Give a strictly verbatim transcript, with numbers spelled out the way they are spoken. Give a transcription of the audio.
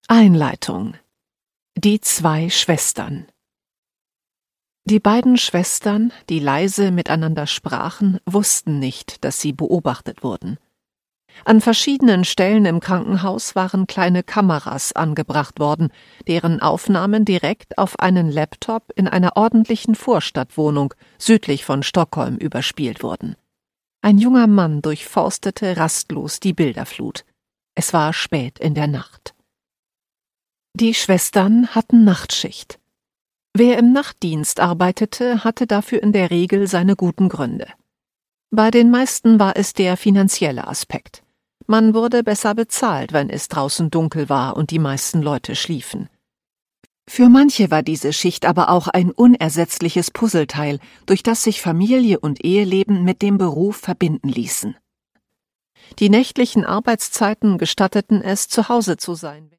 Einleitung. Die zwei Schwestern. Die beiden Schwestern, die leise miteinander sprachen, wussten nicht, dass sie beobachtet wurden. An verschiedenen Stellen im Krankenhaus waren kleine Kameras angebracht worden, deren Aufnahmen direkt auf einen Laptop in einer ordentlichen Vorstadtwohnung südlich von Stockholm überspielt wurden. Ein junger Mann durchforstete rastlos die Bilderflut. Es war spät in der Nacht. Die Schwestern hatten Nachtschicht. Wer im Nachtdienst arbeitete, hatte dafür in der Regel seine guten Gründe. Bei den meisten war es der finanzielle Aspekt. Man wurde besser bezahlt, wenn es draußen dunkel war und die meisten Leute schliefen. Für manche war diese Schicht aber auch ein unersetzliches Puzzleteil, durch das sich Familie und Eheleben mit dem Beruf verbinden ließen. Die nächtlichen Arbeitszeiten gestatteten es, zu Hause zu sein.